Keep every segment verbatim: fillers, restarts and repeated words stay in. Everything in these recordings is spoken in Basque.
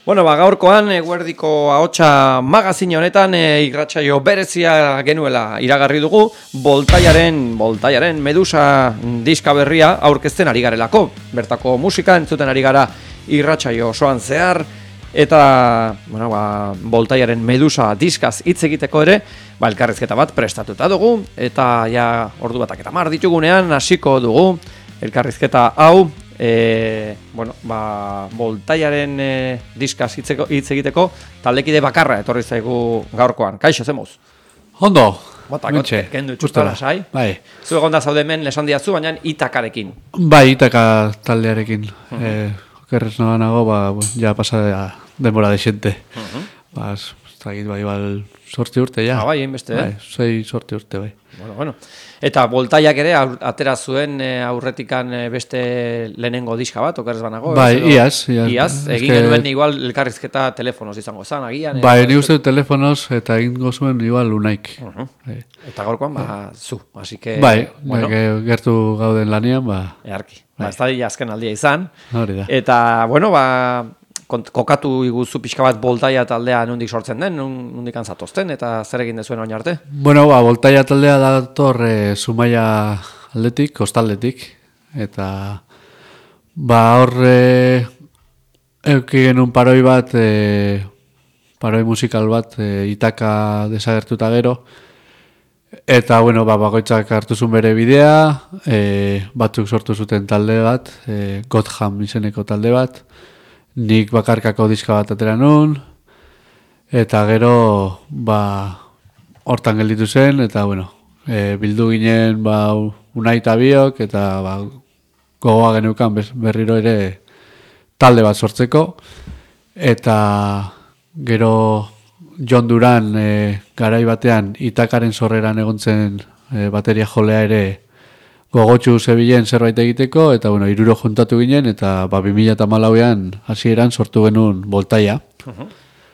Bueno, ba, gaurkoan eguerdiko ahotsa magazine honetan e, irratsaio berezia genuela iragarri dugu, Boltaiaren, Boltaiaren Medusa diska berria aurkezten ari garelako. Bertako musika entzuten ari gara irratsaio osoan zehar, eta bueno, ba, Boltaiaren Medusa diskaz hitz egiteko ere, ba, elkarrizketa bat prestatuta dugu, eta ja ordu batak eta mar ditugunean hasiko dugu elkarrizketa hau. E, bueno, ba, Boltaiaren e, diskaz hitzeko, hitz egiteko taldekide bakarra etorri zaigu gaurkoan. Kaixo, zemuz? Ondo, Botakot, kendu txutara, sai? Bai. Zu egon da zaude hemen lesan diazu, baina Itakarekin. Bai, Itaka taldearekin. Uh -huh. e, Okerrez nola nago, ba, ja pasa denbora desente. Uh -huh. Ba, ez dakit, bai, igual sorti urte, ja. Ah, bai, inbeste, bai, eh? Zei sorti urte, bai. Bueno, bueno. Eta Boltaiak ere atera zuen e, aurretikan e, beste lehenengo diska bat, okerrez banago? Bai, edo, iaz. Iaz, iaz egin que... genuen igual elkarrizketa telefonoz izango zan, agian. Bai, ni uste telefonoz eta egingo zuen igual Lunaik. Uh -huh. bai. Eta gaurkoan, ba, zu. Así que, bai, bueno, bai, gertu gauden lanian, ba... Earki. Bai. Ba, ez da azken aldia izan. Hori da. Eta, bueno, ba... kokatu iguzu pixka bat Boltaia taldea nondik sortzen den, nondik antzatozten, eta zer egin dezuen oin arte? Bueno, ba, Boltaia taldea dator e, Zumaia aldetik, kostaldetik, eta ba, horre euki genuen paroi bat, e, paroi musikal bat, e, Itaka desagertuta gero, eta, bueno, ba, bakoitzak hartu zuen bere bidea, e, batzuk sortu zuten talde bat, e, Godham izeneko talde bat, nik bakarkako diska bat atera nun, eta gero, ba, hortan gelditu zen, eta, bueno, e, bildu ginen, ba, Unai eta biok, eta, ba, gogoa geneukan berriro ere talde bat sortzeko, eta gero Jon Duran e, garai batean Itakaren sorreran egontzen e, bateria jolea ere gogotxu zebilen zerbait egiteko, eta, bueno, iruro juntatu ginen, eta, ba, bi mila hamalauean hasieran sortu genuen Boltaia. Uh-huh.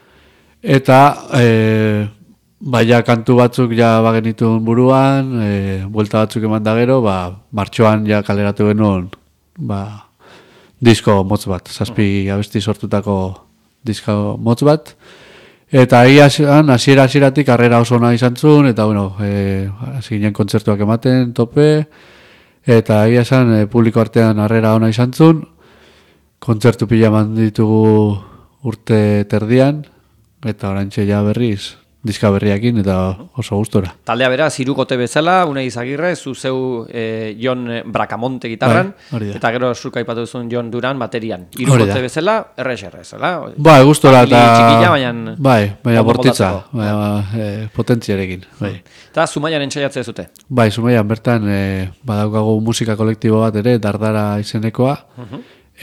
Eta, e, baina kantu batzuk ja bagenituen buruan, e, buelta batzuk eman da gero, ba, martxoan ja kaleratu genuen, ba, disko motz bat, zazpi uh-huh. abesti sortutako disko motz bat. Eta ahi hasiera hasieratik harrera oso nahi izan zuen, eta, bueno, e, hasi ginen kontzertuak ematen, tope, eta egia esan e, publiko artean harrera ona izan zuen, kontzertu pila eman ditugu urte terdian, eta oraintxe ja berriz, diska berriakin, eta oso gustora. Taldea beraz, hirukote bezala, Unai Izagirre, zu zeu e, Jon Bracamonte gitarran, bai, eta gero zuk aipatu duzun Jon Duran baterian. Hirukote bezala, errex errex, ala? Bai, gustora eta... Txikila, baina... Bai, baina bortitza, baina e, potentziarekin. Bai. Eta Zumaian entzaiatzea zute? Bai, Zumaian bertan e, badaukagu musika kolektibo bat ere, Dardara izenekoa, uh-huh.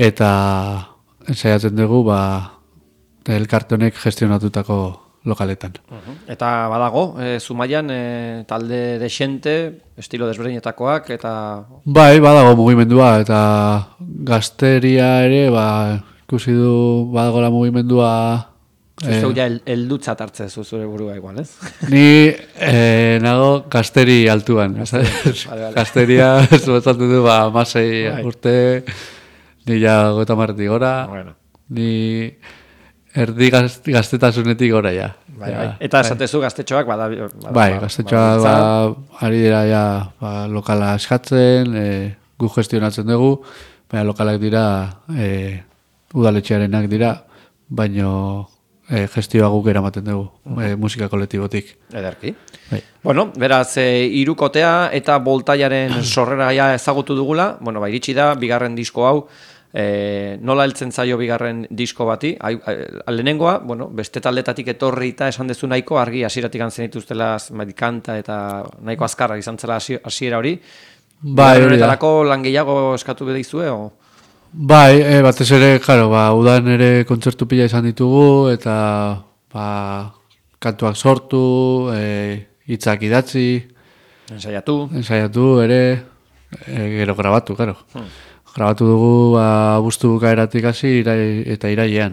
eta entzaiatzen dugu, ba, elkartonek gestionatutako lokaletan. Uh-huh. Eta badago, e, Zumaian e, talde desente, estilo desberdinetakoak, eta... Bai, badago mugimendua, eta gazteria ere, ba, ikusi du badagola mugimendua... Zuzeu ja eldutzat hartze zure burua igual, ez? Ni e, nago gazteri altuan. Vale, vale. Gazteria, zuetzatu du, ba, masei bai. Urte, ni ja goeta marretik gora, bueno. Ni... Erdi gaztetasunetik gora, ja. Bai, bai. Eta esatezu gaztetxoak, bada... bada bai, gaztetxoak, ba, ari dira, ja, ba, lokala eskatzen, e, gu gestionatzen dugu, baina lokalak dira, e, udaletxearenak dira, baino e, gestioa guk eramaten dugu, e, musika kolektibotik. Ederki. Bai. Bueno, beraz, e, irukotea eta Boltaiaren sorrera ja ezagutu dugula, bueno, ba, iritsi da, bigarren disko hau, E, nola heltzen zaio bigarren disko bati, lehenengoa, bueno, beste taldetatik etorri eta esan dezu nahiko, argi hasieratik antzen dituztela kanta eta nahiko azkarra izan zela hasiera hori. Bai, hori da. Lan gehiago eskatu bedizue, o? Bai, e, batez ere, claro, ba, udan ere kontzertu pila izan ditugu, eta ba, kantuak sortu, e, hitzak idatzi. Ensaiatu. Ensaiatu ere, e, gero grabatu, claro. Hmm. Grabatu dugu ba, abuztu bukaeratik hasi irai, eta irailean.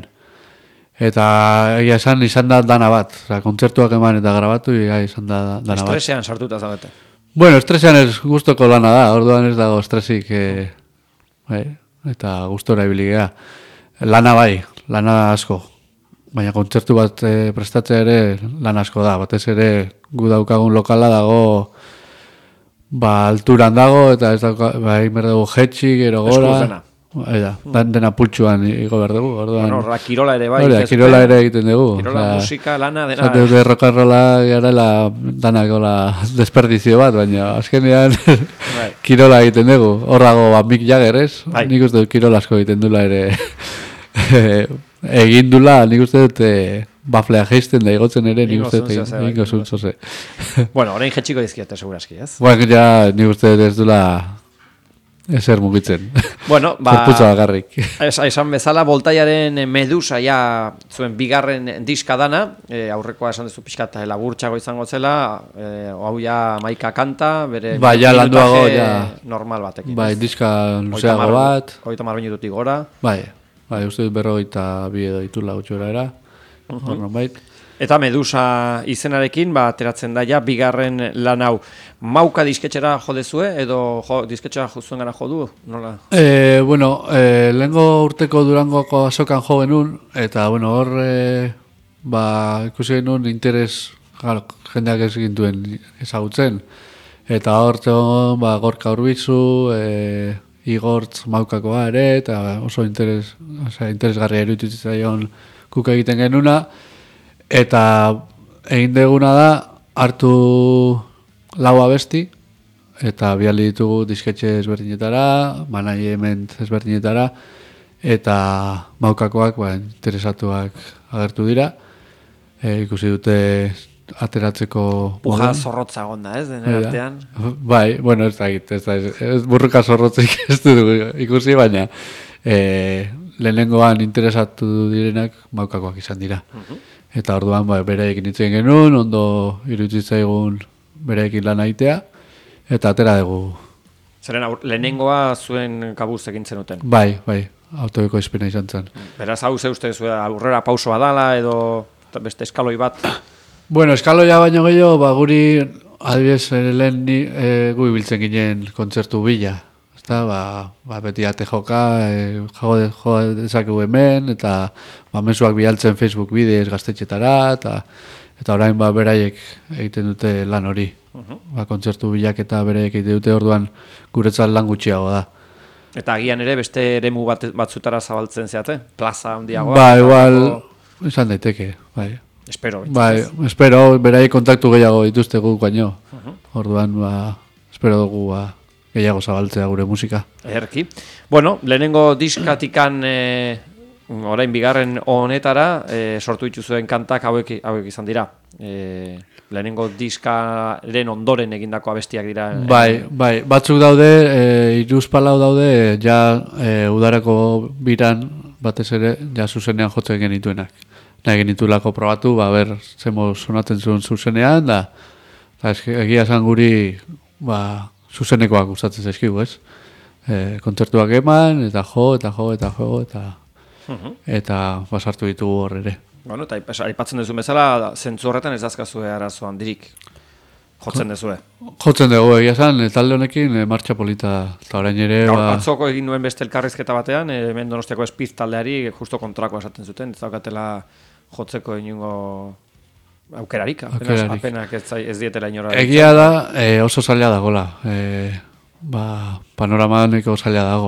Eta egia esan izan da dana bat. Oza, kontzertuak eman eta grabatu izan da dana bat. Estresean sartuta zaudete. Bueno, estresean ez gustoko lana da. Orduan ez dago estresik. E, bai, eta gustora ibiligea. Lana bai, lana asko. baina kontzertu bat e, prestatzea ere lan asko da, batez ere gu daukagun lokala dago ba alturan dago eta ez dauka, ba egin behar dugu jetxi, gero gora. Eda, dan dena pultsuan igo behar dugu. Orduan, bueno, horra kirola ere bai. Hora, kirola ere egiten dugu. Kirola, oza, musika, lana, dena. Zate dute rokarrola garela danako la desperdizio bat, baina azkenean bai. Kirola egiten dugu. Horrago ba, Mick Jagger, ez? Bai. Nik uste dut kirola asko egiten dula ere egin dula, nik uste dut eh, baflea geisten da igotzen ere, nik uste dut ingo zuntzoze. Bueno, orain jetxiko dizkiate seguraski, ez? Bueno, ja, nik uste dut ez dula ezer mugitzen. Bueno, ba... Zorputza bakarrik. Esan bezala, Voltaiaren Medusa ja zuen bigarren diska dana, e, aurrekoa esan dezu pixkat laburtxago izango zela, e, hau ja maika kanta, bere ba, ja, landuago, ja. normal batekin. Bai, diska luzeago bat. Oita mar minututik gora. Bai, bai, uste dut berrogeita bi edo ditula gutxora era. Uh -huh. Eta Medusa izenarekin, ba, ateratzen da ja, bigarren lan hau. Mauka disketxera jo dezue, edo jo, disketxera zuen gara jo du? Nola? E, bueno, e, lehengo urteko Durangoko azokan jo genuen, eta, bueno, hor, e, ba, ikusi genuen interes, gara, jendeak ez gintuen ezagutzen. Eta hor, zegoen, ba, Gorka Urbizu, e, Igortz Maukakoa ere, eta oso interes, oza, interesgarria eruditzen zaion kuka egiten genuna. Eta egin deguna da, hartu lau abesti, eta biali ditugu disketxe ezberdinetara, management ezberdinetara, eta Maukakoak, ba, interesatuak agertu dira. E, ikusi dute ateratzeko... Puja zorrotza gonda, ez, den artean? Bai, bueno, ez da egit, ez da, ez, ez burruka zorrotzik ez dugu ikusi, baina e, lehenengoan interesatu direnak Maukakoak izan dira. Uh-huh. Eta orduan ba, bereekin itzen genuen, ondo iruditzen zaigun bereekin lan aitea, eta atera dugu. Zeren lehenengoa zuen kabuz egin zenuten? Bai, bai, autobeko izpena izan zen. Beraz, hau ze uste zuen aurrera pausoa dala, edo beste eskaloi bat? Bueno, eskaloia baino gehiago, ba, guri adibidez lehen ni, e, gu ibiltzen ginen kontzertu bila. Eta, ba, ba, beti ate joka, e, jo, jo dezakegu hemen, eta ba, mezuak bialtzen Facebook bidez gaztetxetara, eta eta orain ba, beraiek egiten dute lan hori. Uh-huh. Ba, kontzertu bilak eta beraiek egiten dute orduan guretzat lan gutxiago da. Eta agian ere beste eremu bat, batzutara zabaltzen zeate? Plaza handiagoa? Ba, igual, izan daiteke, bai. Espero. Bai, espero, beraiek kontaktu gehiago dituzte guk baino. Uh-huh. Orduan, ba, espero dugu, ba, gehiago zabaltzea gure musika. Erki. Bueno, lehenengo diskatikan e, orain bigarren honetara e, sortu dituzuen kantak hauek, hauek izan dira. E, lehenengo diskaren ondoren egindako abestiak dira. Bai, bai, batzuk daude, e, iruzpalau daude, ja e, udarako biran batez ere, ja zuzenean jotzen genituenak. Nahi genitulako probatu, ba, ber, zemo sonatzen zuen zuzenean, da, da egia esan guri, ba, zuzenekoak gustatzen zaizkigu, ez? E, kontzertuak eman, eta jo, eta jo, eta jo, eta uh-huh. eta basartu ditugu hor ere. Bueno, eta aipatzen duzu bezala, zentzu horretan ez dazkazue arazo handirik jotzen duzue. Jotzen dugu, egia esan, talde honekin e, martxa polita, eta orain ere... Gaur, ba... atzoko egin nuen beste elkarrizketa batean, e, hemen Donostiako Espiz taldeari justo kontrakoa esaten zuten, ez daukatela jotzeko inungo... Aukerarik, apenas, apenas ez, ez dietela inora. Egia da, e, oso zaila dagola. E, ba, panorama nahiko zaila dago.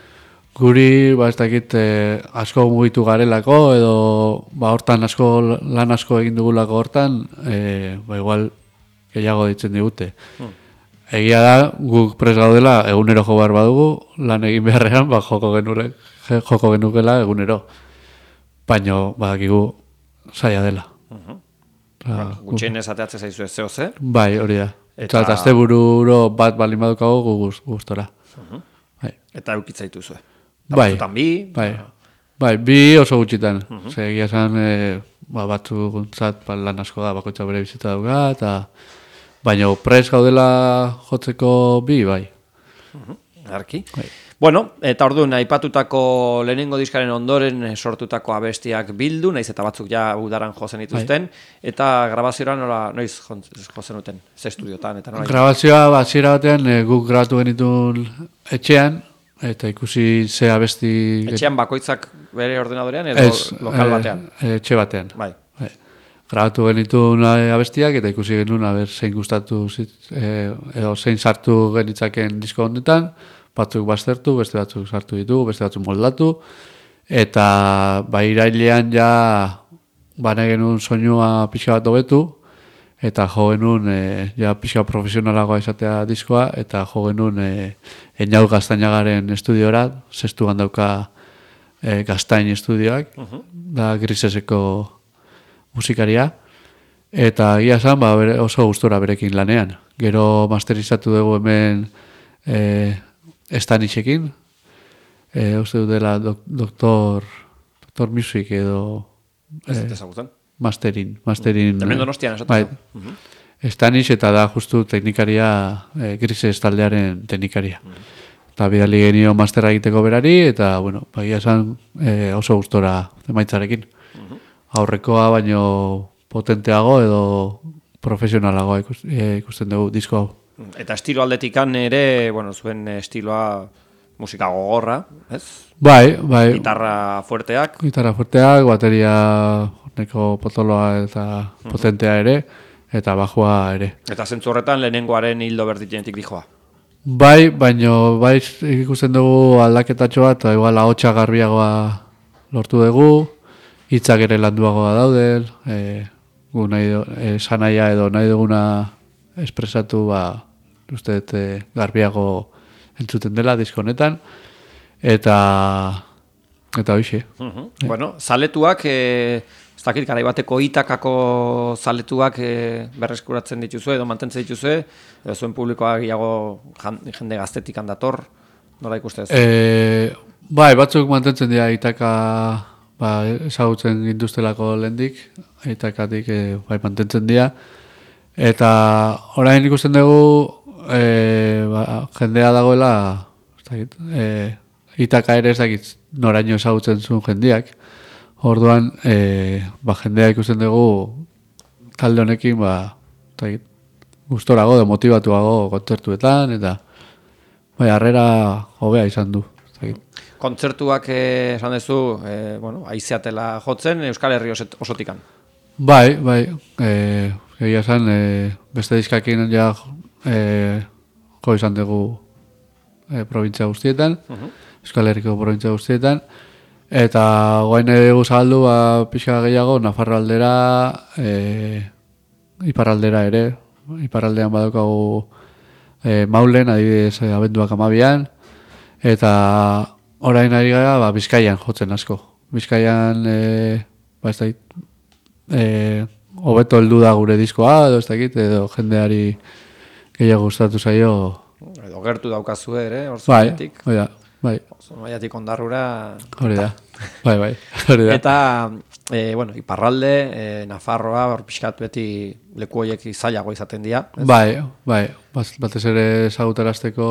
Guri, ba, ez dakit, e, asko mugitu garelako, edo ba, hortan asko, lan asko egin dugulako hortan, e, ba, igual gehiago ditzen digute. Hmm. Egia da, guk pres gaudela, egunero jo behar badugu, lan egin beharrean, ba, joko genure, joko genukela egunero. Baina, ba, gigu zaila dela. Uh-huh. Bueno, gutxien ez ateatzen zaizu ez zeo ze? Bai, hori da. Eta azte bururo bat balin badukago gu gustora. Uh-huh. Bai. Eta eukitza dituzue. Bai, bi? Bai, bai, bi oso gutxitan. Uh-huh. Egia esan, e, ba, batzu guntzat ba, lan asko da, bakoitza bere bizita duga, eta baina pres gaudela jotzeko bi, bai. Uh-huh. Arki. Bai. Bueno, eta orduan aipatutako lehenengo diskaren ondoren sortutako abestiak bildu, naiz eta batzuk ja udaran jozen dituzten, bai. Eta grabazioa nola noiz jozen duten, ze estudiotan eta nola? Grabazioa hasiera batean e, guk grabatu genitun etxean, eta ikusi ze abesti... Etxean bakoitzak bere ordenadorean edo Ez, lokal batean? E, etxe batean. Bai. Bai. Grabatu genituen abestiak eta ikusi genuen aber zein gustatu zit, e, edo zein sartu genitzaken disko honetan, batzuk baztertu, beste batzuk sartu ditu, beste batzuk moldatu, eta bai irailean ja bane genuen soinua pixka bat hobetu, eta jo genuen e, ja pixka profesionalagoa izatea diskoa, eta jo genuen e, Eñau Gaztainagaren estudiora, zestu gandauka e, Gaztain estudioak, uh-huh. da Griseseko musikaria, eta egia esan ba, bere, oso gustora berekin lanean. Gero masterizatu dugu hemen e, Stanixekin, e, uste dut dela dok, doktor, doktor music edo ez dut ezagutzen. Masterin. Masterin Hemen Donostian esatzen. Bai, uh-huh. Stanix eta da justu teknikaria, e, Grises taldearen teknikaria. Uh-huh. Eta bidali genio masterra egiteko berari, eta bueno, ba, egia esan e, oso gustora emaitzarekin. Aurrekoa baino potenteago edo profesionalagoa ikusten, ikusten dugu disko hau. Eta estilo aldetikan ere, bueno, zuen estiloa musika gogorra, ez? Bai, bai. Gitarra fuerteak. Gitarra fuerteak, bateria neko potoloa eta potentea ere, eta bajua ere. Eta zentzu horretan lehenengoaren hildo berditenetik dijoa. Bai, baino bai ikusten dugu aldaketatxo bat, eta igual ahotsa garbiagoa lortu dugu, hitzak ere landuagoa daude, e, gu nahi do, e, sanaia edo nahi duguna espresatu, ba, uste dut e, garbiago entzuten dela disko honetan, eta eta hoxe. Uh-huh. E. Bueno, zaletuak, e, ez dakit, garaibateko itakako zaletuak e, berreskuratzen dituzue edo mantentzen dituzue, edo zuen publikoa gehiago jende gaztetik handator, nola ikustez? E, bai, batzuk mantentzen dira itaka... Ba, ezagutzen gintuztelako lehendik, itakatik e, bai mantentzen dira. Eta orain ikusten dugu e, ba, jendea dagoela, ez dakit, e, itaka ere ez dakit noraino ezagutzen zuen jendeak. Orduan, e, ba, jendea ikusten dugu talde honekin, ba, ez dakit, gustorago, motivatuago kontzertuetan, eta bai, harrera hobea izan du. Ez dakit. Kontzertuak eh, esan duzu, eh, bueno, aizeatela jotzen Euskal Herri osotikan. Bai, bai, eh, egia esan, eh, beste diskakin ja eh, jo izan dugu eh, provintzia guztietan, uh-huh. Euskal Herriko provintzia guztietan, eta guain dugu zabaldu, ba, pixka gehiago, Nafarro aldera, eh, iparraldera ere, iparraldean badukagu eh, Maulen, adibidez, eh, abenduak amabian, eta orain ari gara, ba, Bizkaian jotzen asko. Bizkaian, e, ba, ez dakit, e, hobeto heldu da gure diskoa, edo ez dakit, edo jendeari gehiago gustatu zaio. Edo gertu daukazue ere, hor bai, zumaiatik. Bai, bai. Zumaiatik ondarrura. Hori da, bai, bai, hori da. Eta, e, bueno, iparralde, e, Nafarroa, hor pixkat beti leku horiek zailago izaten dira. Ez? Bai, bai, batez ere ezagutarazteko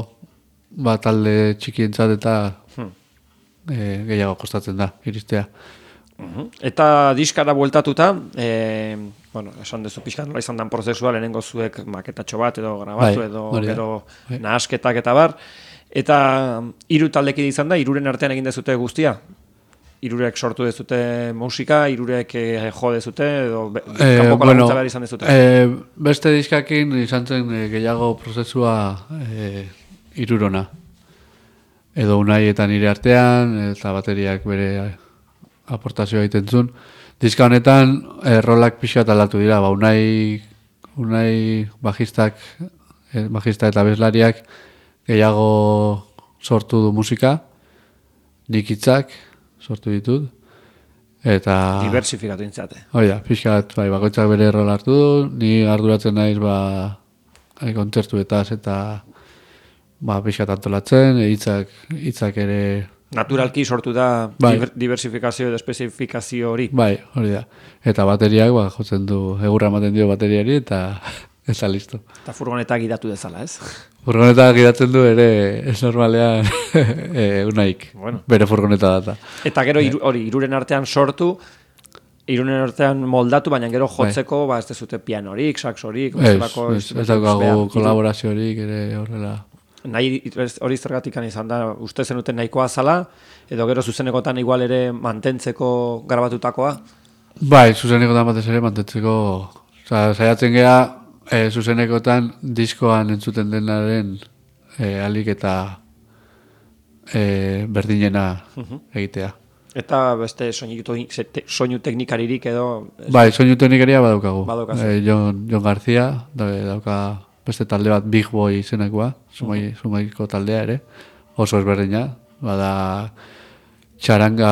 ba, talde txikientzat eta hmm. e, gehiago kostatzen da, iristea. Uh-huh. Eta diskara bueltatuta, e, bueno, esan dezu pixkat nola izan dan prozesua, lehenengo zuek maketatxo bat edo grabatu bai, edo bai, gero bai. nahasketak eta bar. Eta hiru taldeki izan da, hiruren artean egin dezute guztia? Hirurek sortu dezute musika, hirurek eh, jo dezute, edo be, eh, kanpoko bueno, laguntza behar izan dezute? Eh, beste diskakin izan zen eh, gehiago prozesua eh, hirurona. Edo unai eta nire artean, eta bateriak bere aportazioa egiten zuen. Diska honetan, eh, rolak pixat aldatu dira, ba, unai, unai bajistak, eh, bajista eta bezlariak gehiago sortu du musika, nik hitzak sortu ditut, eta... Diversifikatu intzate. Hoi da, pixat, bai, bakoitzak bere rol hartu du, ni arduratzen naiz, ba, kontzertuetaz eta ba, pixat antolatzen, hitzak hitzak ere... Naturalki sortu da bai. diversifikazio edo espezifikazio hori. Bai, hori da. Eta bateriak, ba, jotzen du, egurra ematen dio bateriari, eta eta listo. Eta furgoneta gidatu dezala, ez? Furgoneta gidatzen du ere, ez normalean, e, unaik, bueno. Bere furgoneta data. Eta gero, iru, hori, iruren artean sortu, irunen artean moldatu, baina gero jotzeko, bai. Ba, ez dezute pianorik, saxorik, ez, ez, ez daukagu kolaboraziorik ere horrela. nahi hori zergatik izan da, uste zenuten nahikoa zala, edo gero zuzenekotan igual ere mantentzeko grabatutakoa? Bai, zuzenekotan batez ere mantentzeko, oza, saiatzen gea, e, zuzenekotan diskoan entzuten denaren e, alik eta e, berdinena egitea. Eta beste soinu, soinu teknikaririk edo... Bai, soinu teknikaria badaukagu. Badaukazu. E, Jon, Jon García, da, dauka beste talde bat Big Boy izenekoa, sumai, uh-huh. sumaiko taldea ere, oso ezberdina, bada txaranga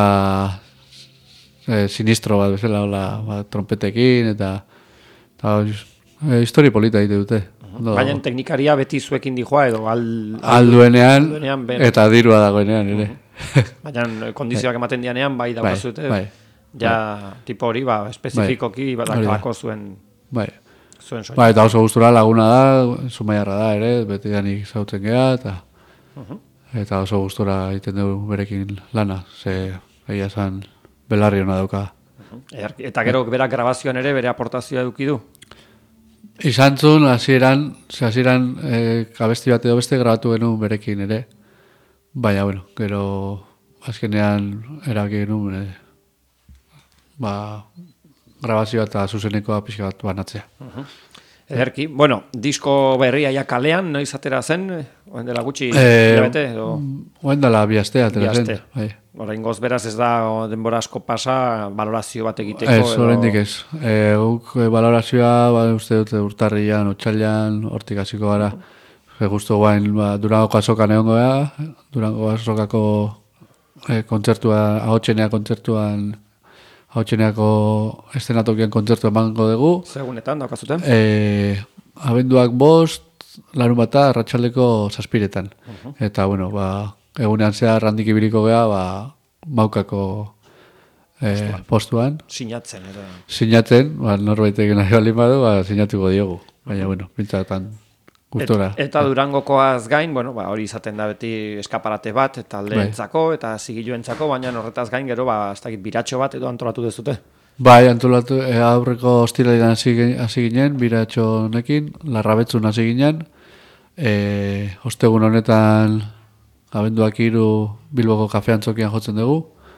e, sinistro bat bezala, hola, ba, trompetekin, eta, eta e, histori polita egite dute. Uh-huh. Baina teknikaria beti zuekin dijoa edo al, al, alduenean, alduenean eta dirua dagoenean ere. Uh-huh. Baina kondizioak ematen dianean bai daukazute, bai, ja bai. tipo hori, ba, espezifikoki bai. Badakalako zuen, bai. zuen soinu. Bai, eta oso gustura laguna da, Zumaiarra da ere, beti danik zautzen geha, eta, uh-huh. eta oso gustura egiten dugu berekin lana, ze egia esan belarri hona dauka. Uh-huh. Eta gero berak grabazioan ere bere aportazioa eduki du? Izan zuen, hasieran, hasieran e, abesti bat edo beste grabatu genuen berekin ere, baina, bueno, gero azkenean erabaki genuen, e, ba, grabazioa eta zuzenekoa pixka bat banatzea. Uh-huh. Ederki, bueno, disko berria ja kalean, noiz atera zen, oen dela gutxi, e, hilabete, edo... Oen dela bi aste atera zen. Bai. Oraingoz beraz ez da denbora asko pasa, valorazio bat egiteko. Ez, oraindik ez. E, guk valorazioa, ba, uste dute urtarrian, otxailan, hortik hasiko gara. Uh-huh. Justu guain, ba, Durangoko azokan egongo gara, Durango azokako e, kontzertua, ahotxenea kontzertuan, ahotxeneako estenatokian kontzertu emango dugu. Segunetan, daukazuten? E, abenduak bost, larun bata, arratsaldeko zazpiretan. Uh-huh. Eta, bueno, ba, egunean zehar randik ibiliko geha, ba, maukako e, postuan. Sinatzen, edo. Sinatzen, ba, norbaitek nahi balin badu, ba, sinatuko diogu. Baina, bueno, pintzatan gustora. Et, eta Durangokoaz gain, bueno, ba, hori izaten da beti eskaparate bat, eta aldeentzako, eta zigiluentzako, baina horretaz gain gero, ba, ez dakit biratxo bat edo antolatu dezute. Bai, antolatu, e, aurreko hostilaian hasi ginen, biratxo honekin, Larrabetzun hasi ginen, e, ostegun honetan abenduak hiru Bilboko kafean txokian jotzen dugu,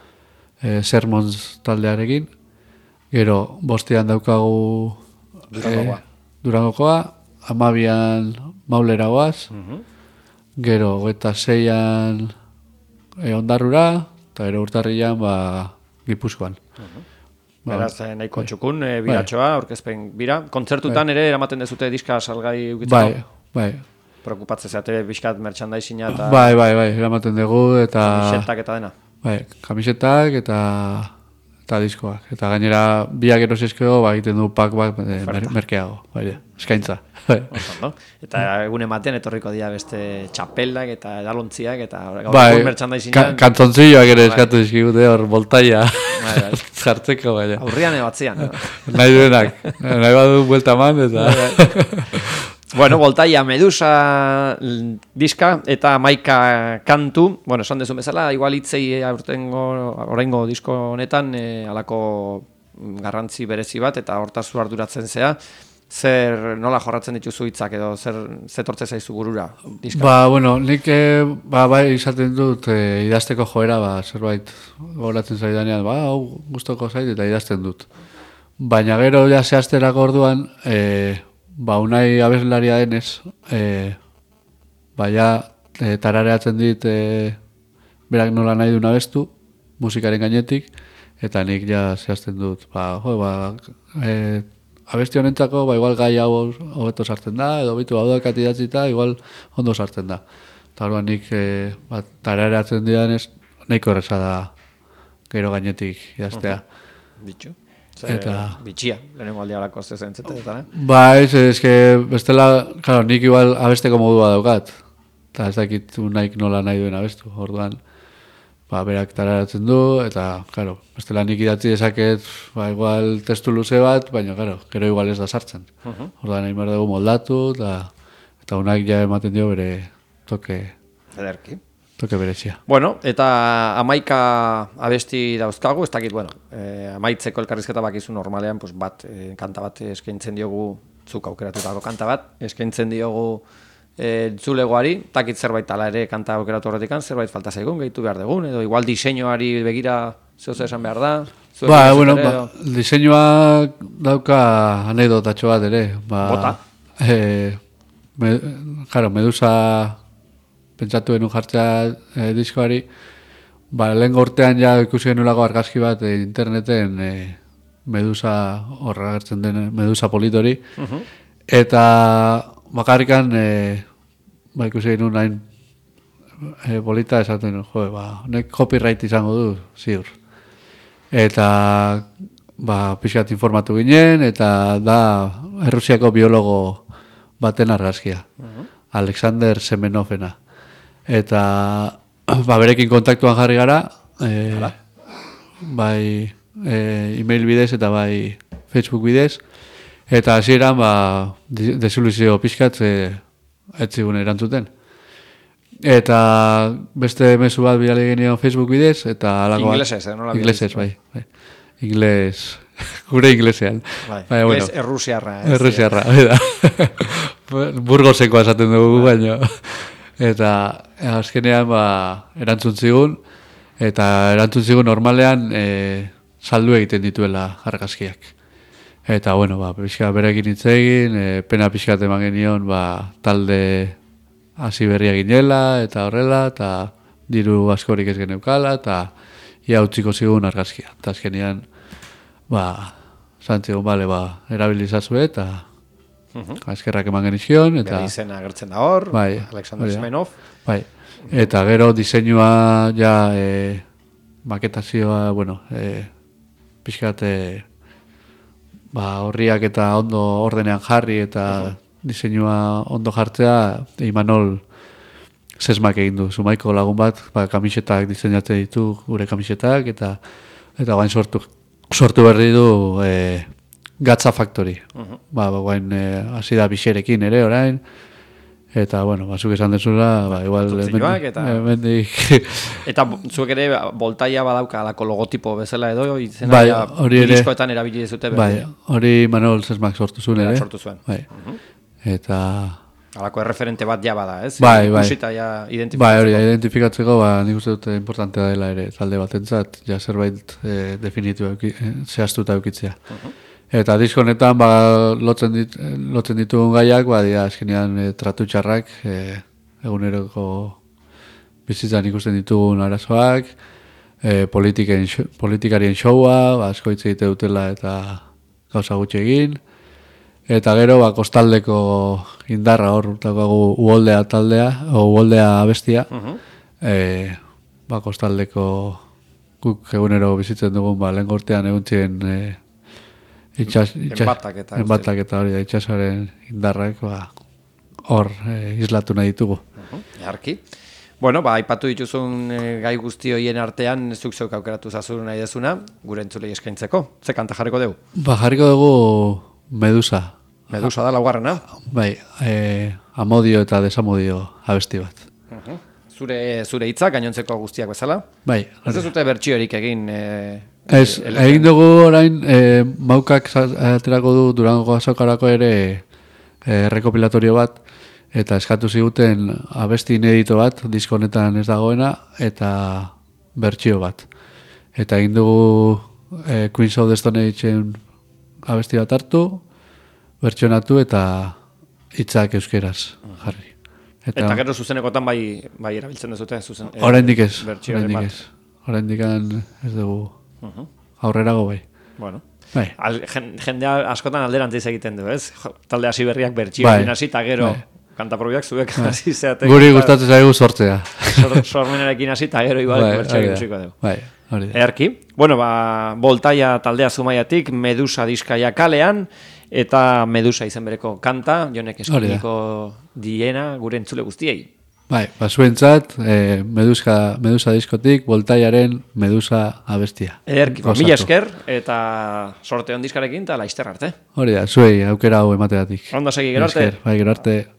e, Sermons taldearekin, gero bostean daukagu Durangokoa, e, Durangokoa amabian Maulera goaz, uh-huh. gero eta zeian e, Ondarrura, eta gero urtarrian ba, Gipuzkoan. Uh-huh. Beraz, nahiko txukun, e, biratxoa, aurkezpen bira. Kontzertutan bai. Ere eramaten dezute diska salgai ukitzeko? Bai, bai. Preocupatzen zeate bizkat merchandising-a eta... Bai, bai, bai, eramaten dugu eta... Kamisetak eta dena? Bai, kamisetak eta... eta diskoak. Eta gainera, biak erosizkego, ba, egiten du pak bak mer merkeago. Bai, eskaintza. Oso, eta egunen batean etorriko dira beste txapelak eta edalontziak eta gaur bai, merchandising-a... Ka kantzontzioak ere eskatu dizkigute hor, voltaia. Bai, bai. Jartzeko, baina. Aurrian ebatzean. Nahi duenak. Nahi badu buelta man, eta... Bueno, Voltaia, Medusa diska eta Maika kantu, bueno, esan dezu bezala, igual hitzei aurtengo, oraingo disko honetan, e, alako garrantzi berezi bat, eta hortaz zu arduratzen zea, zer nola jorratzen dituzu hitzak edo zer zetortze zaizu burura diska? Ba, bueno, nik e, ba, bai izaten dut e, idazteko joera, ba, zerbait goratzen zaidanean, ba, hau gustoko zait eta idazten dut. Baina gero ja zehazterako orduan, e, ba, unai abeslaria denez, e, ba, ja, e, tarareatzen dit e, berak nola nahi duen abestu, musikaren gainetik, eta nik ja zehazten dut, ba, jo, ba, e, abesti honentzako, ba, igual gai hau hobeto sartzen da, edo bitu hau dakat idatzita, igual ondo sartzen da. Eta orduan nik e, ba, tarareatzen didanez, nahiko erreza da gero gainetik idaztea. Bitxu. Eta bitxia, lehenengo aldia alako zezentzete, eta, eh? Ba, ez, ez, que bestela, claro, nik igual abesteko modua daukat. Eta ez dakit naik nola nahi duen abestu. Orduan, ba, berak tararatzen du, eta, claro, bestela nik idatzi dezaket, ba, igual testu luze bat, baina, claro, gero igual ez da sartzen. Uh-huh. Orduan, nahi behar dugu moldatu, eta, eta unak ja ematen dio bere toke... Ederki. Toke berezia. Bueno, eta amaika abesti dauzkagu, ez dakit, bueno, eh, amaitzeko elkarrizketa bakizu normalean, pues bat, eh, kanta bat eskaintzen diogu, zuk aukeratutako kanta bat, eskaintzen diogu e, zulegoari, takit zerbait ala ere kanta aukeratu horretikan, zerbait falta zaigun, gehitu behar dugun, edo igual diseinuari begira zehuz esan behar da. Ba, bueno, ba, diseinua dauka anekdotatxo bat ere. Ba, Bota. E, me, claro, Medusa pentsatu genuen jartzea e, diskoari, ba, lehen gortean ja ikusi genuelako argazki bat e, interneten e, Medusa horra gertzen den Medusa politori, uh-huh. Eta bakarrikan e, ba, ikusi genuen nahin e, polita esaten, jo, ba, nek copyright izango du, ziur. Eta ba, pixkat informatu ginen, eta da Errusiako biologo baten argazkia, uh-huh. Alexander Semenovena. Eta ba, berekin kontaktuan jarri gara, e, bai e, email bidez eta bai Facebook bidez, eta hasieran ba, desoluzio pixkat e, etzigun erantzuten. Eta beste mezu bat bidali genion Facebook bidez, eta alako bat... Inglesez, eh? Nola Inglesez, bai. bai. Ingles... Gure inglesean. Bai, bai, ingles bueno. errusiarra. Errusiarra, bai. Burgosekoa esaten dugu, baina... Eta azkenean ba, erantzun zigun, eta erantzun zigun normalean e, saldu egiten dituela argazkiak. Eta, bueno, ba, pixka berekin hitz egin, e, pena pixkat eman genion, ba, talde hasi berria ginela, eta horrela, eta diru askorik ez geneukala, eta ia utziko zigun argazkia. Eta azkenean, ba, zantzigun, bale, ba, erabilizazue, eta uh-huh. eskerrak eman genizkion. Eta bera izena agertzen da hor, bai, Alexander Semenov. Bai, eta gero diseinua ja e, maketazioa, bueno, e, pixkat e, ba, horriak eta ondo ordenean jarri eta uh-huh. diseinua ondo jartzea Imanol Sesmak egin du. Zumaiko lagun bat, ba, kamisetak diseinatzen ditu, gure kamisetak, eta eta guain sortu, sortu berri du e, Gatza Factory. Uh-huh. Ba, ba, guain hasi e, da bixerekin ere orain, eta, bueno, bazuk esan dezula, ba, igual... Mendik, eta... Mendik... eta zuek ere, Voltaia badauka alako logotipo bezala edo, izena bai, ja, diskoetan erabili dezute. Bai, hori Manuel Sesmak sortu zuen ere. Sortu zuen. Bai, uh-huh. Eta... Alako erreferente bat ja bada, ez? Bai, bai. Musita ja identifikatzeko. Bai, hori, identifikatzeko, ba, nik uste dute importantea dela ere, talde batentzat, ja zerbait eh, definitu euki, eh, zehaztuta eukitzea. Uh-huh. Eta disko honetan, ba, lotzen, dit, lotzen ditugun gaiak, ba, dia, eskenean e, tratu txarrak, e, eguneroko bizitzan ikusten ditugun arazoak, e, politikarien showa, ba, asko hitz egite dutela eta gauza gutxi egin, eta gero, ba, kostaldeko indarra hor, daukagu uholdea taldea, o uholdea abestia, uh-huh. e, ba, kostaldeko guk egunero bizitzen dugun, ba, lehen gortean eguntzien... E, Itxas, itxas, enbatak eta, enbatak eta hori da, itxasaren indarrak ba, hor e, islatu nahi ditugu. Uh-huh, Jarki. Bueno, ba, aipatu dituzun e, gai guzti hoien artean, zuk zeuk aukeratu zazuru nahi dezuna, gure entzulei eskaintzeko. Ze kanta jarriko dugu? Ba, jarriko dugu Medusa. Medusa da laugarrena? Bai, e, amodio eta desamodio abesti bat. Uh-huh. Zure, zure hitzak, gainontzeko guztiak bezala? Bai. Ez dute bertsiorik egin... E, Ez, el, egin dugu orain, e, maukak aterako du Durango azokarako ere e, rekopilatorio bat, eta eskatu ziguten abesti inedito bat, disko honetan ez dagoena, eta bertsio bat. Eta egin dugu e, Queens of the Stone Ageen abesti bat hartu, bertsionatu eta hitzak euskeraz jarri. Eta, eta gero zuzenekotan bai, bai erabiltzen dezute? Zuzen, e, oraindik ez, oraindik ez. Oraindik ez dugu. Uh-huh. Aurrerago bai. Bueno. Bai. Al, jendea askotan alderantziz egiten du, ez? Talde hasi berriak bertsioekin bai. Hasi, eta gero bai. Kantaprobiak zuek bai. Hasi zeatek. Guri gustatzen zaigu sortzea. Sor, sormenarekin hasi, eta gero igual bai, bertsioekin musiko dugu. Bai, hori da. Erki. Bueno, ba, Voltaia taldea Zumaiatik, Medusa diskaia kalean, eta Medusa izen bereko kanta, jonek eskiniko diena gure entzule guztiei. Bai, basuentzat, eh, Medusa, Medusa diskotik, Voltaiaren Medusa abestia. Ederki, mila esker, eta sorte on diskarekin, eta laizter arte. Hori da, zuei, aukera hau emateatik. Ondo segi, gero arte. Bai, gero arte.